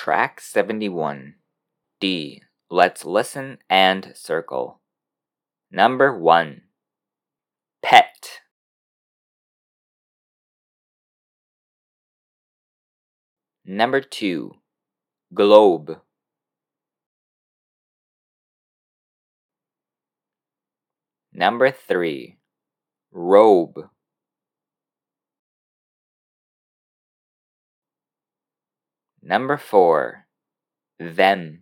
Track 71. D. Let's listen and circle. Number 1. Pet. Number 2. Globe. Number 3. Robe. Number 4. Them.